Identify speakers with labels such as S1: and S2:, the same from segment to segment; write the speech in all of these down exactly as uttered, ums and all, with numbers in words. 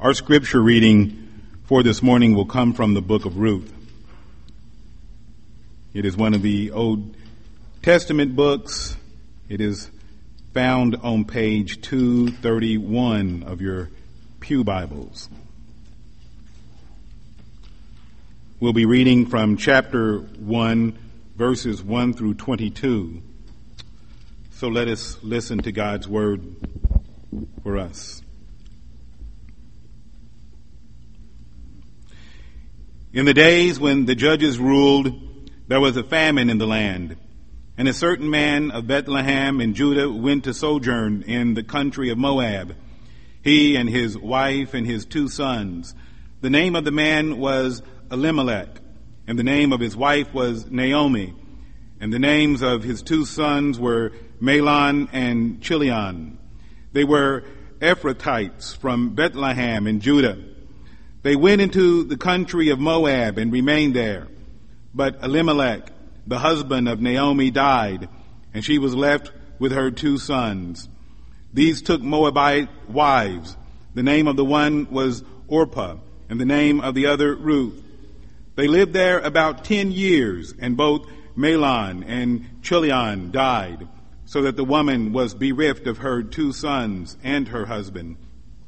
S1: Our scripture reading for this morning will come from the book of Ruth. It is one of the Old Testament books. It is found on page two thirty-one of your pew Bibles. We'll be reading from chapter one, verses one through twenty-two. So let us listen to God's word for us. In the days when the judges ruled, there was a famine in the land, and a certain man of Bethlehem in Judah went to sojourn in the country of Moab, he and his wife and his two sons. The name of the man was Elimelech, and the name of his wife was Naomi, and the names of his two sons were Mahlon and Chilion. They were Ephrathites from Bethlehem in Judah. They went into the country of Moab and remained there. But Elimelech, the husband of Naomi, died, and she was left with her two sons. These took Moabite wives. The name of the one was Orpah, and the name of the other Ruth. They lived there about ten years, and both Mahlon and Chilion died, so that the woman was bereft of her two sons and her husband.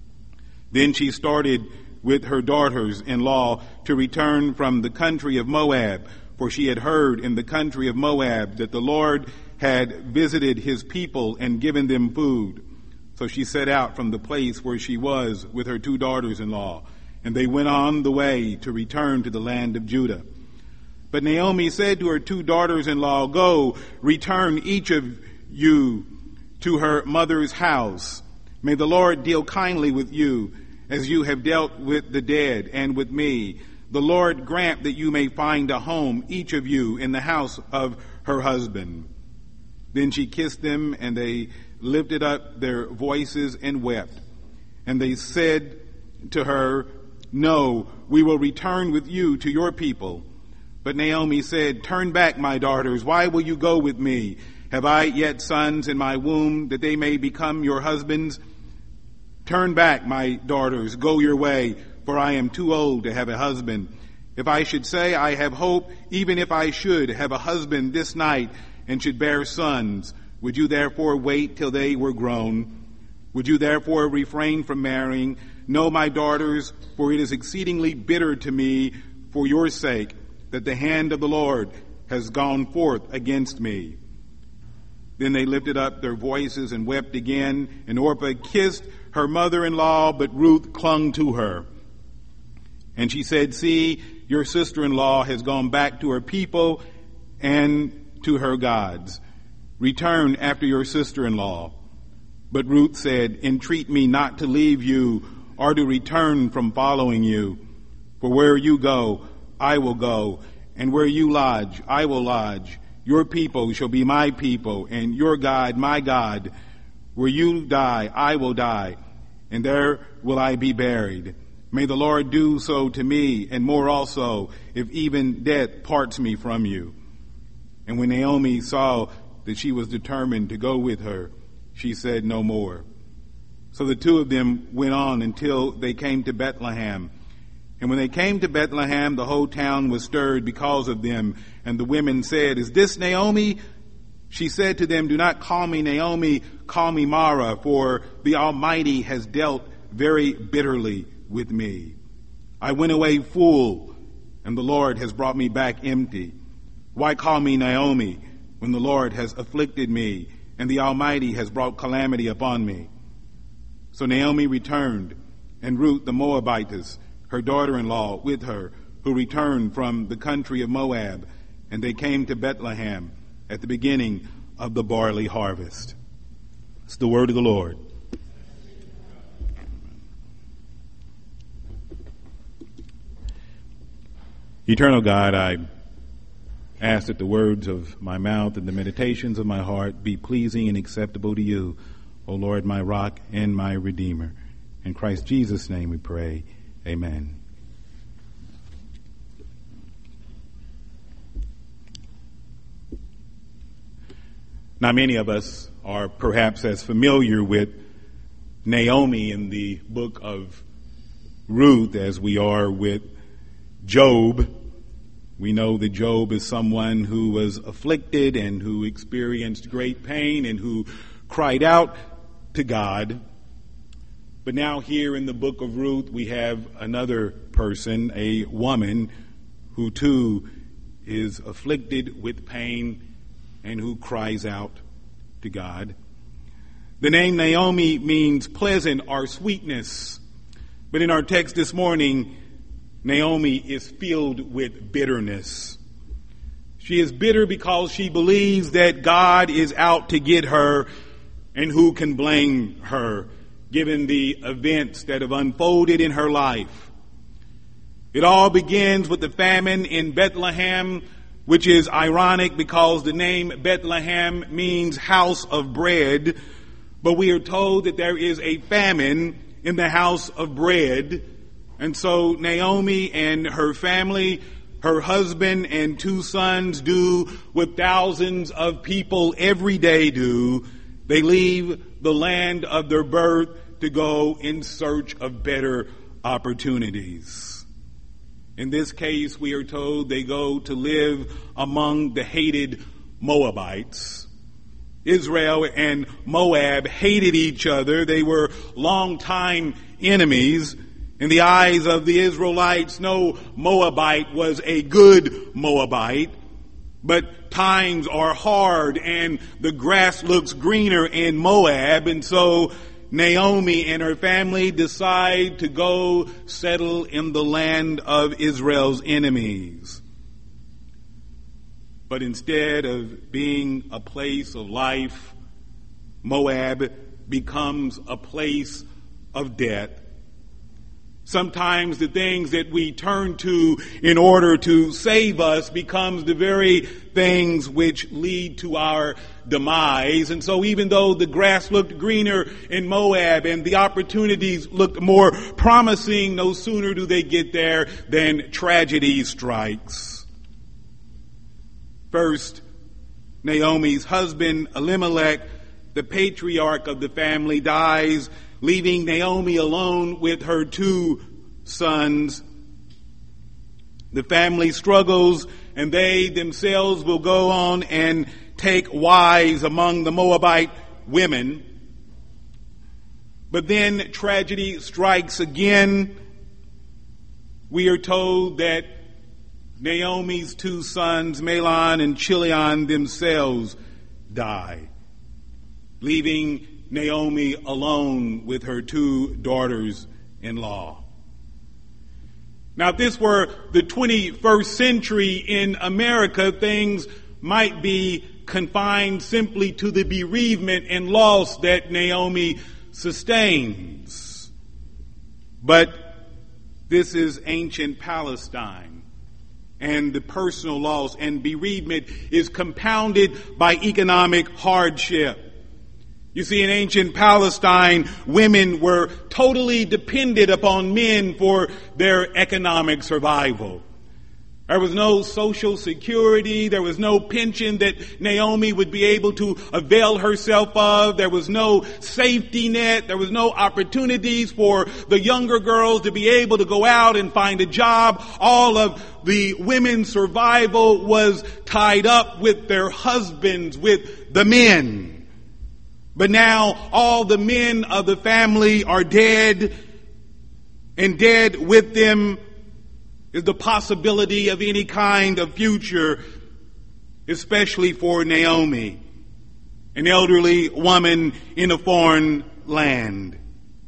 S1: Then she started with her daughters-in-law to return from the country of Moab, for she had heard in the country of Moab that the Lord had visited his people and given them food. So she set out from the place where she was with her two daughters-in-law, and they went on the way to return to the land of Judah. But Naomi said to her two daughters-in-law, "Go, return each of you to her mother's house. May the Lord deal kindly with you, as you have dealt with the dead and with me. The Lord grant that you may find a home, each of you, in the house of her husband." Then she kissed them, and they lifted up their voices and wept. And they said to her, "No, we will return with you to your people." But Naomi said, "Turn back, my daughters. Why will you go with me? Have I yet sons in my womb, that they may become your husbands? Turn back, my daughters, go your way, for I am too old to have a husband. If I should say I have hope, even if I should have a husband this night and should bear sons, would you therefore wait till they were grown? Would you therefore refrain from marrying? No, my daughters, for it is exceedingly bitter to me for your sake that the hand of the Lord has gone forth against me." Then they lifted up their voices and wept again, and Orpah kissed her mother-in-law, but Ruth clung to her. And she said, "See, your sister-in-law has gone back to her people and to her gods. Return after your sister-in-law." But Ruth said, "Entreat me not to leave you or to return from following you. For where you go, I will go, and where you lodge, I will lodge. Your people shall be my people, and your God my God. Where you die, I will die, and there will I be buried. May the Lord do so to me, and more also, if even death parts me from you." And when Naomi saw that she was determined to go with her, she said no more. So the two of them went on until they came to Bethlehem. And when they came to Bethlehem, the whole town was stirred because of them. And the women said, "Is this Naomi?" She said to them, "Do not call me Naomi, call me Mara, for the Almighty has dealt very bitterly with me. I went away full, and the Lord has brought me back empty. Why call me Naomi when the Lord has afflicted me, and the Almighty has brought calamity upon me?" So Naomi returned, and Ruth the Moabitess, her daughter-in-law, with her, who returned from the country of Moab, and they came to Bethlehem at the beginning of the barley harvest. It's the word of the Lord. Eternal God, I ask that the words of my mouth and the meditations of my heart be pleasing and acceptable to you, O Lord, my rock and my redeemer. In Christ Jesus' name we pray. Amen. Not many of us are perhaps as familiar with Naomi in the book of Ruth as we are with Job. We know that Job is someone who was afflicted and who experienced great pain and who cried out to God. But now here in the book of Ruth, we have another person, a woman, who too is afflicted with pain and who cries out to God. The name Naomi means pleasant or sweetness. But in our text this morning, Naomi is filled with bitterness. She is bitter because she believes that God is out to get her, and who can blame her, given the events that have unfolded in her life. It all begins with the famine in Bethlehem, which is ironic because the name Bethlehem means house of bread. But we are told that there is a famine in the house of bread. And so Naomi and her family, her husband and two sons do what thousands of people every day do. They leave the land of their birth to go in search of better opportunities. In this case, we are told they go to live among the hated Moabites. Israel and Moab hated each other. They were longtime enemies. In the eyes of the Israelites, no Moabite was a good Moabite. But times are hard and the grass looks greener in Moab. And so Naomi and her family decide to go settle in the land of Israel's enemies. But instead of being a place of life, Moab becomes a place of death. Sometimes the things that we turn to in order to save us becomes the very things which lead to our demise. And so even though the grass looked greener in Moab and the opportunities looked more promising, no sooner do they get there than tragedy strikes. First, Naomi's husband, Elimelech, the patriarch of the family, dies, leaving Naomi alone with her two sons. The family struggles, and they themselves will go on and take wives among the Moabite women. But then tragedy strikes again. We are told that Naomi's two sons, Mahlon and Chilion, themselves die, leaving Naomi alone with her two daughters-in-law. Now, if this were the twenty-first century in America, things might be confined simply to the bereavement and loss that Naomi sustains. But this is ancient Palestine. And the personal loss and bereavement is compounded by economic hardship. You see, in ancient Palestine, women were totally dependent upon men for their economic survival. There was no social security. There was no pension that Naomi would be able to avail herself of. There was no safety net. There was no opportunities for the younger girls to be able to go out and find a job. All of the women's survival was tied up with their husbands, with the men. But now all the men of the family are dead, and dead with them is the possibility of any kind of future, especially for Naomi, an elderly woman in a foreign land.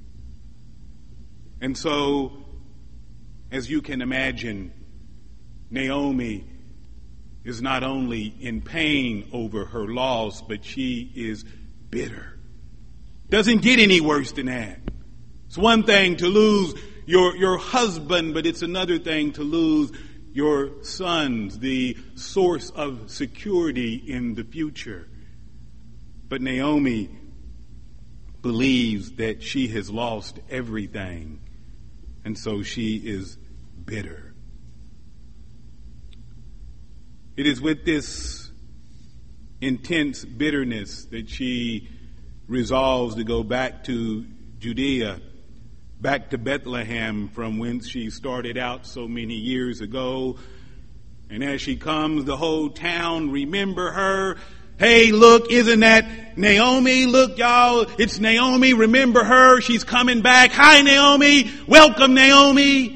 S1: And so, as you can imagine, Naomi is not only in pain over her loss, but she is bitter. Doesn't get any worse than that. It's one thing to lose your, your husband, but it's another thing to lose your sons, the source of security in the future. But Naomi believes that she has lost everything, and so she is bitter. It is with this intense bitterness that she resolves to go back to Judea, back to Bethlehem from whence she started out so many years ago. And as she comes, the whole town remember her. Hey, look, isn't that Naomi? Look, y'all, it's Naomi. Remember her. She's coming back. Hi, Naomi. Welcome, Naomi.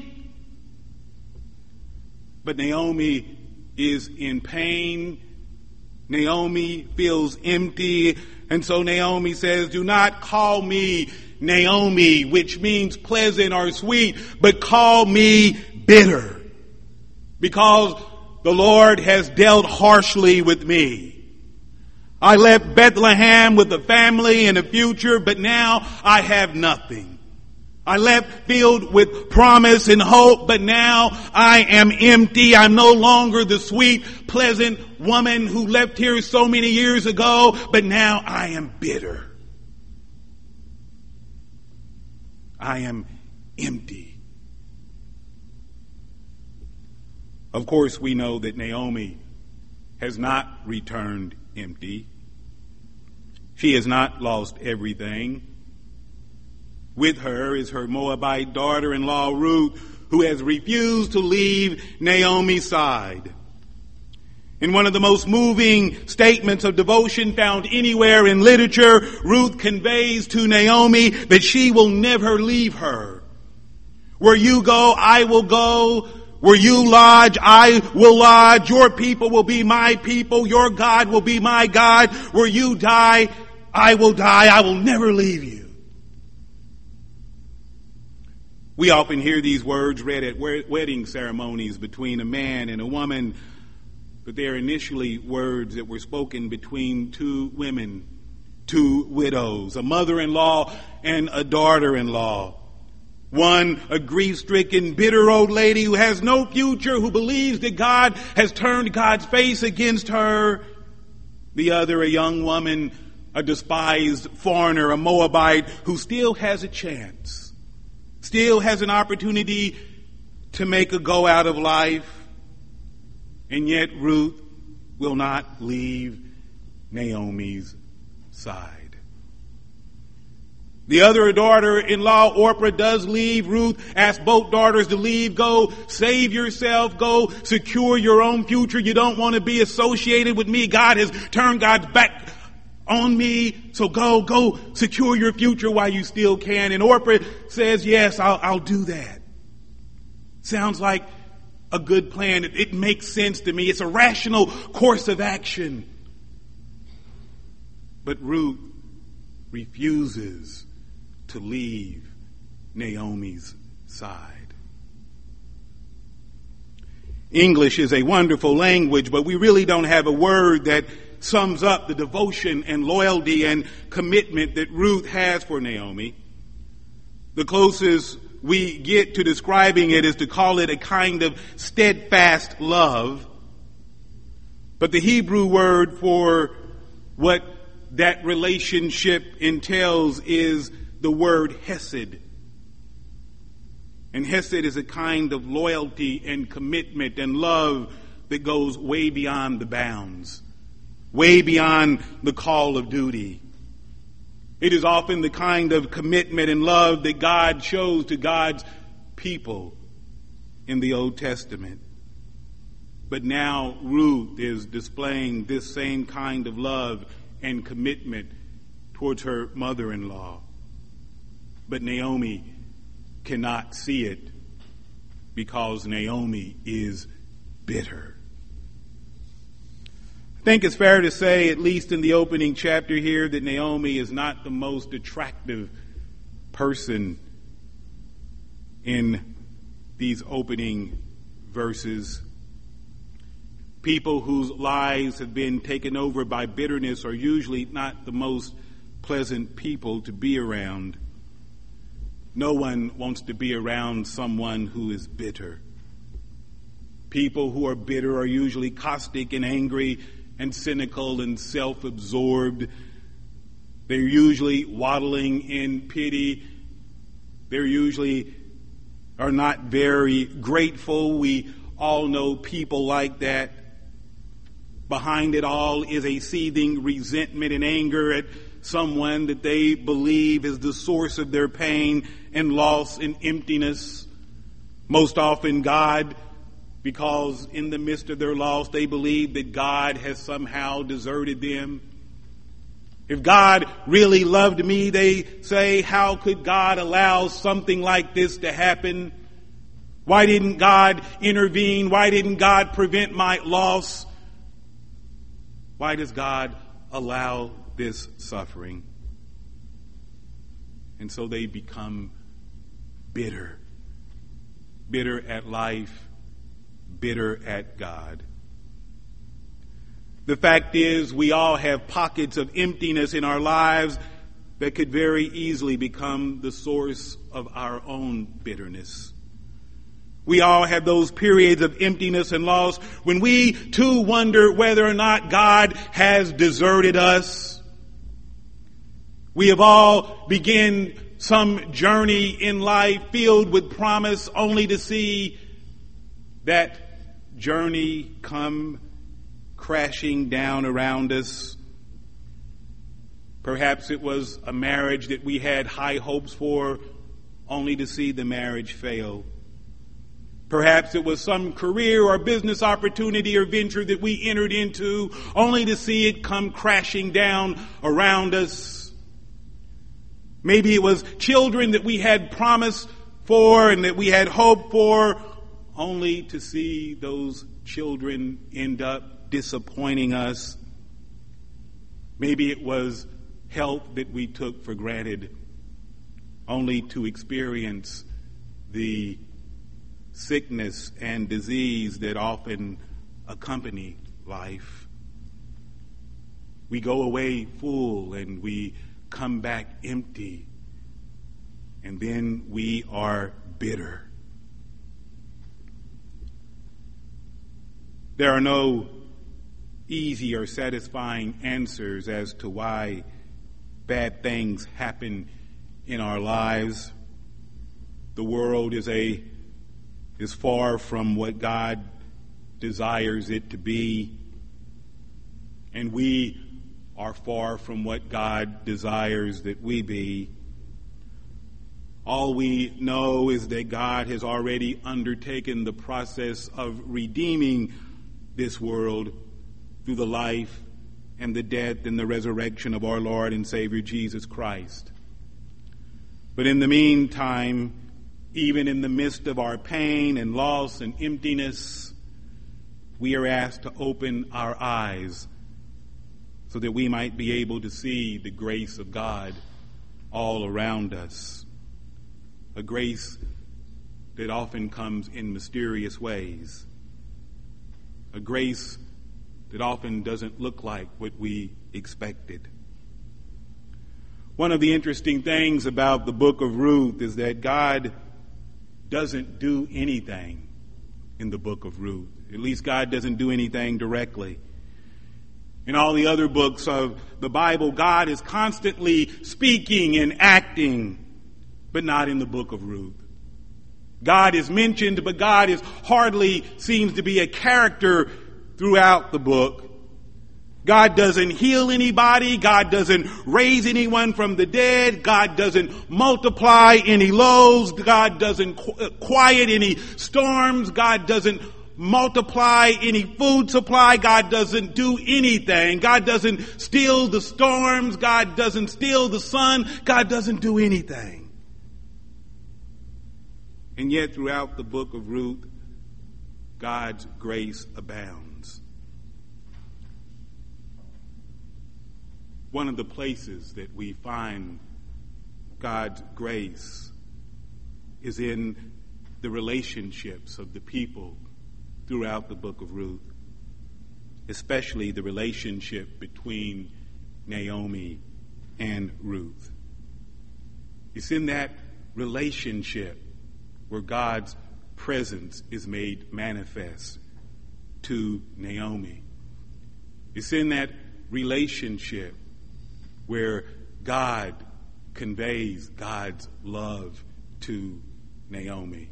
S1: But Naomi is in pain. Naomi feels empty. And so Naomi says, do not call me Naomi, which means pleasant or sweet, but call me bitter. Because the Lord has dealt harshly with me. I left Bethlehem with a family and a future, but now I have nothing. I left filled with promise and hope, but now I am empty. I'm no longer the sweet, pleasant woman who left here so many years ago, but now I am bitter. I am empty. Of course, we know that Naomi has not returned empty. She has not lost everything. With her is her Moabite daughter-in-law Ruth, who has refused to leave Naomi's side. In one of the most moving statements of devotion found anywhere in literature, Ruth conveys to Naomi that she will never leave her. Where you go, I will go. Where you lodge, I will lodge. Your people will be my people. Your God will be my God. Where you die, I will die. I will never leave you. We often hear these words read at wedding ceremonies between a man and a woman, but they are initially words that were spoken between two women, two widows, a mother-in-law and a daughter-in-law. One, a grief-stricken, bitter old lady who has no future, who believes that God has turned God's face against her. The other, a young woman, a despised foreigner, a Moabite, who still has a chance, still has an opportunity to make a go out of life. And yet Ruth will not leave Naomi's side. The other daughter-in-law, Orpah, does leave. Ruth asks both daughters to leave. Go save yourself. Go secure your own future. You don't want to be associated with me. God has turned God's back on me. So go, go secure your future while you still can. And Orpah says, yes, I'll, I'll do that. Sounds like a good plan. It, it makes sense to me. It's a rational course of action. But Ruth refuses to leave Naomi's side. English is a wonderful language, but we really don't have a word that sums up the devotion and loyalty and commitment that Ruth has for Naomi. The closest we get to describing it is to call it a kind of steadfast love. But the Hebrew word for what that relationship entails is the word hesed. And hesed is a kind of loyalty and commitment and love that goes way beyond the bounds, way beyond the call of duty. It is often the kind of commitment and love that God shows to God's people in the Old Testament. But now Ruth is displaying this same kind of love and commitment towards her mother-in-law. But Naomi cannot see it because Naomi is bitter. I think it's fair to say, at least in the opening chapter here, that Naomi is not the most attractive person in these opening verses. People whose lives have been taken over by bitterness are usually not the most pleasant people to be around. No one wants to be around someone who is bitter. People who are bitter are usually caustic and angry and cynical and self-absorbed. They're usually waddling in pity. They're usually are not very grateful. We all know people like that. Behind it all is a seething resentment and anger at someone that they believe is the source of their pain and loss and emptiness. Most often God, because in the midst of their loss, they believe that God has somehow deserted them. If God really loved me, they say, how could God allow something like this to happen? Why didn't God intervene? Why didn't God prevent my loss? Why does God allow this suffering? And so they become bitter. Bitter at life, bitter at God. The fact is, we all have pockets of emptiness in our lives that could very easily become the source of our own bitterness. We all have those periods of emptiness and loss when we too wonder whether or not God has deserted us. We have all begun some journey in life filled with promise, only to see that journey come crashing down around us. Perhaps it was a marriage that we had high hopes for, only to see the marriage fail. Perhaps it was some career or business opportunity or venture that we entered into, only to see it come crashing down around us. Maybe it was children that we had promised for and that we had hoped for, only to see those children end up disappointing us. Maybe it was health that we took for granted, only to experience the sickness and disease that often accompany life. We go away full and we come back empty, and then we are bitter. There are no easy or satisfying answers as to why bad things happen in our lives. The world is a is far from what God desires it to be, and we are far from what God desires that we be. All we know is that God has already undertaken the process of redeeming this world through the life and the death and the resurrection of our Lord and Savior Jesus Christ. But in the meantime, even in the midst of our pain and loss and emptiness, we are asked to open our eyes so that we might be able to see the grace of God all around us. A grace that often comes in mysterious ways. A grace that often doesn't look like what we expected. One of the interesting things about the book of Ruth is that God doesn't do anything in the book of Ruth. At least God doesn't do anything directly. In all the other books of the Bible, God is constantly speaking and acting, but not in the book of Ruth. God is mentioned, but God is hardly seems to be a character throughout the book. God doesn't heal anybody. God doesn't raise anyone from the dead. God doesn't multiply any loaves. God doesn't qu- quiet any storms. God doesn't multiply any food supply. God doesn't do anything. God doesn't still the storms. God doesn't still the sun. God doesn't do anything. And yet throughout the book of Ruth, God's grace abounds. One of the places that we find God's grace is in the relationships of the people throughout the book of Ruth, especially the relationship between Naomi and Ruth. It's in that relationship where God's presence is made manifest to Naomi. It's in that relationship where God conveys God's love to Naomi.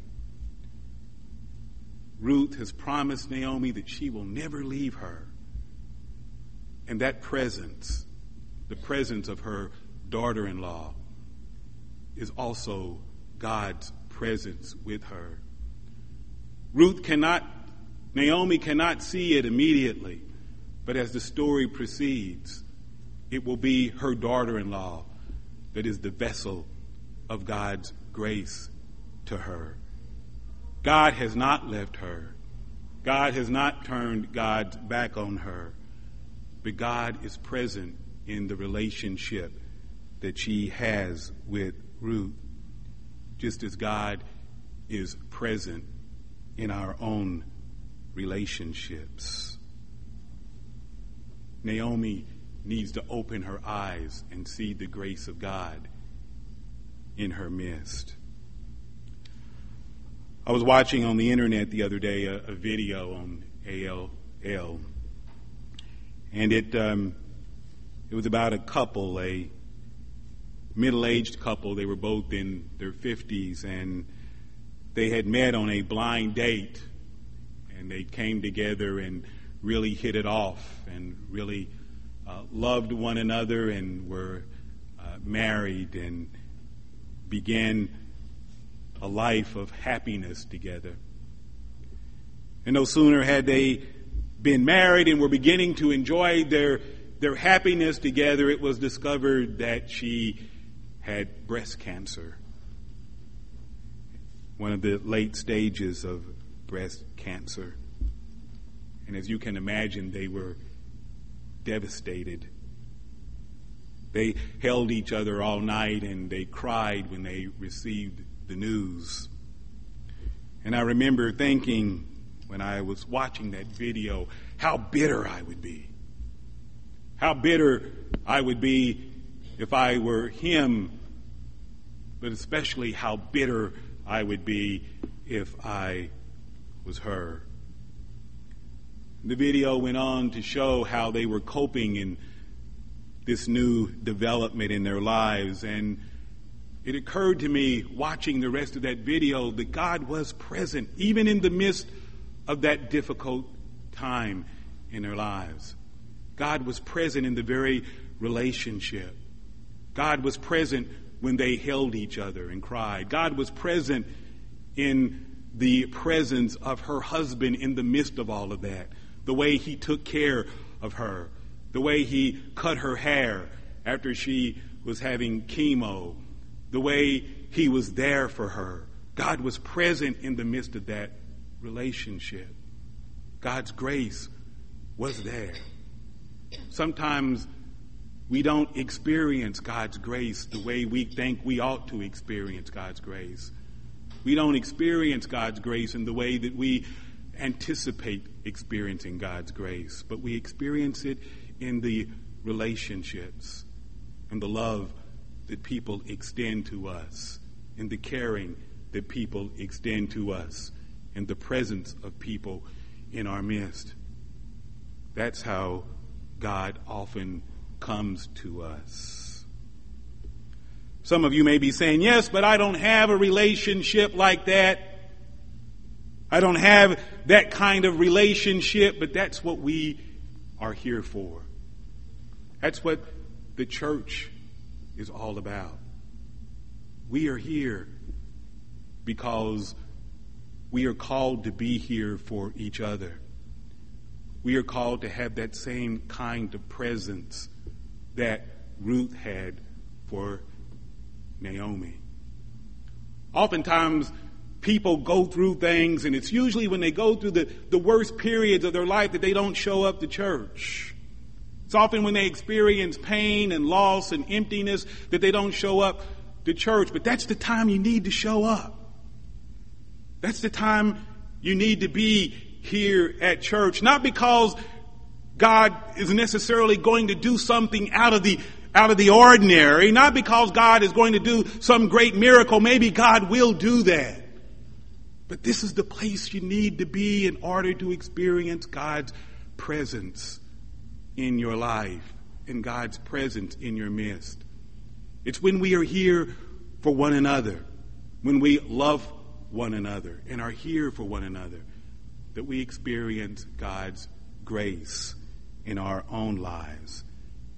S1: Ruth has promised Naomi that she will never leave her. And that presence the presence of her daughter-in-law is also God's presence with her. Ruth cannot, Naomi cannot see it immediately, but as the story proceeds, it will be her daughter-in-law that is the vessel of God's grace to her. God has not left her. God has not turned God's back on her, but God is present in the relationship that she has with Ruth, just as God is present in our own relationships. Naomi needs to open her eyes and see the grace of God in her midst. I was watching on the internet the other day a, a video on A L L, and it um, it was about a couple, a middle-aged couple. They were both in their fifties, and they had met on a blind date, and they came together and really hit it off and really uh, loved one another and were uh, married and began a life of happiness together. And no sooner had they been married and were beginning to enjoy their their happiness together, it was discovered that she had breast cancer, one of the late stages of breast cancer. And as you can imagine, they were devastated. They held each other all night and they cried when they received the news. And I remember thinking when I was watching that video how bitter I would be. How bitter I would be if I were him, but especially how bitter I would be if I was her. The video went on to show how they were coping in this new development in their lives, and it occurred to me watching the rest of that video that God was present even in the midst of that difficult time in their lives. God was present in the very relationship. God was present when they held each other and cried. God was present in the presence of her husband in the midst of all of that. The way he took care of her, the way he cut her hair after she was having chemo, the way he was there for her. God was present in the midst of that relationship. God's grace was there. Sometimes we don't experience God's grace the way we think we ought to experience God's grace. We don't experience God's grace in the way that we anticipate experiencing God's grace, but we experience it in the relationships and the love that people extend to us, in the caring that people extend to us, in the presence of people in our midst. That's how God often comes to us. Some of you may be saying, yes, but I don't have a relationship like that. I don't have that kind of relationship, but that's what we are here for. That's what the church is all about. We are here because we are called to be here for each other. We are called to have that same kind of presence that Ruth had for Naomi. Oftentimes, people go through things, and it's usually when they go through the, the worst periods of their life that they don't show up to church. It's often when they experience pain and loss and emptiness that they don't show up to church. But that's the time you need to show up. That's the time you need to be here at church. Not because God is necessarily going to do something out of the out of the ordinary. Not because God is going to do some great miracle. Maybe God will do that. But this is the place you need to be in order to experience God's presence in your life, and God's presence in your midst. It's when we are here for one another, when we love one another and are here for one another, that we experience God's grace in our own lives.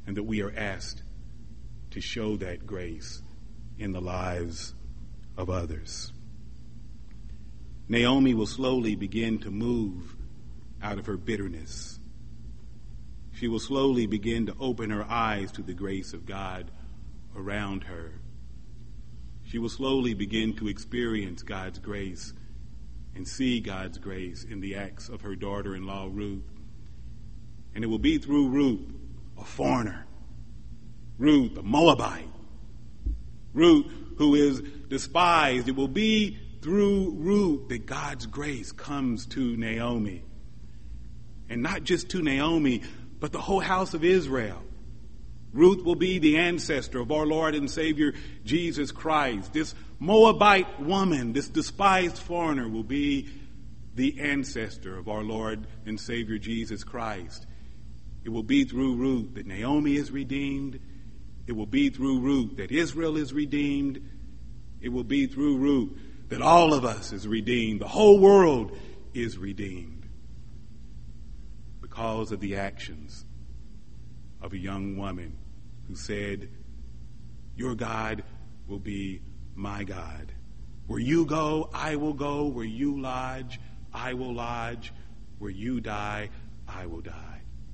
S1: and that we are asked to show that grace in the lives of others. Naomi will slowly begin to move out of her bitterness. She will slowly begin to open her eyes to the grace of God around her. She will slowly begin to experience God's grace and see God's grace in the acts of her daughter-in-law, Ruth. And it will be through Ruth, a foreigner, Ruth, a Moabite, Ruth, who is despised. It will be through Ruth that God's grace comes to Naomi. And not just to Naomi, but the whole house of Israel. Ruth will be the ancestor of our Lord and Savior, Jesus Christ. This Moabite woman, this despised foreigner, will be the ancestor of our Lord and Savior, Jesus Christ. It will be through Ruth that Naomi is redeemed. It will be through Ruth that Israel is redeemed. It will be through Ruth that all of us is redeemed. The whole world is redeemed because of the actions of a young woman who said, your God will be my God. Where you go, I will go. Where you lodge, I will lodge. Where you die, I will die.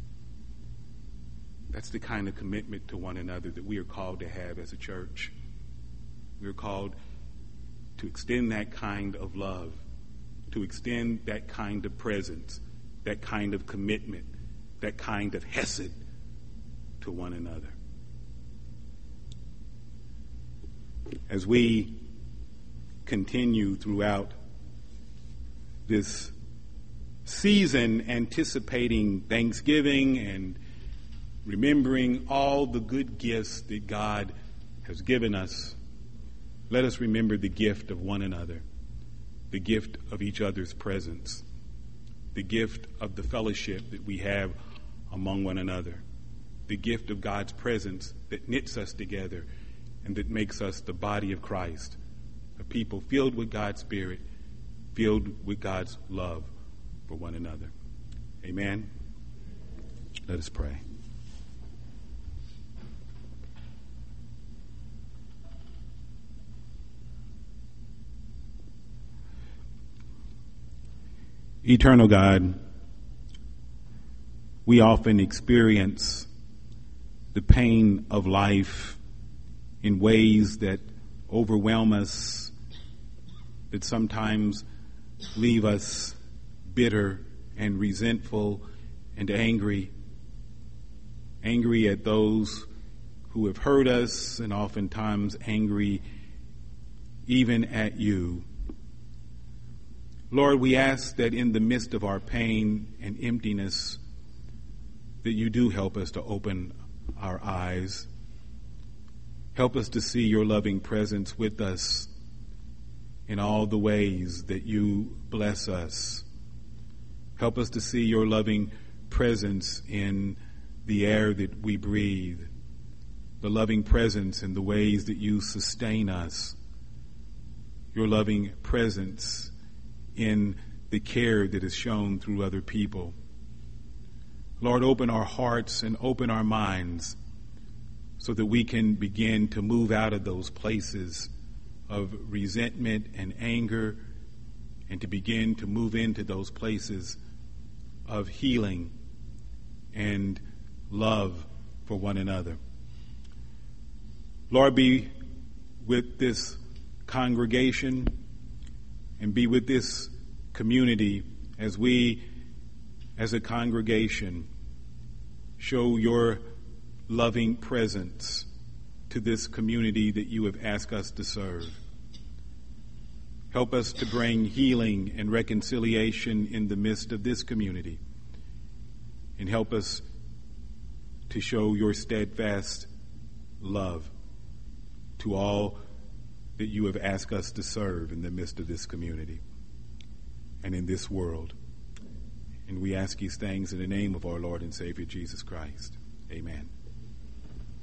S1: That's the kind of commitment to one another that we are called to have as a church. We are called to extend that kind of love, to extend that kind of presence, that kind of commitment, that kind of hesed to one another. As we continue throughout this season anticipating Thanksgiving and remembering all the good gifts that God has given us, let us remember the gift of one another, the gift of each other's presence, the gift of the fellowship that we have among one another, the gift of God's presence that knits us together and that makes us the body of Christ, a people filled with God's Spirit, filled with God's love for one another. Amen. Let us pray. Eternal God, we often experience the pain of life in ways that overwhelm us, that sometimes leave us bitter and resentful and angry, angry at those who have hurt us, and oftentimes angry even at you. Lord, we ask that in the midst of our pain and emptiness, that you do help us to open our eyes. Help us to see your loving presence with us in all the ways that you bless us. Help us to see your loving presence in the air that we breathe, the loving presence in the ways that you sustain us, your loving presence in the care that is shown through other people. Lord, open our hearts and open our minds so that we can begin to move out of those places of resentment and anger and to begin to move into those places of healing and love for one another. Lord, be with this congregation and be with this community as we, as a congregation, show your loving presence to this community that you have asked us to serve. Help us to bring healing and reconciliation in the midst of this community. And help us to show your steadfast love to all that you have asked us to serve in the midst of this community and in this world. And we ask these things in the name of our Lord and Savior, Jesus Christ. Amen.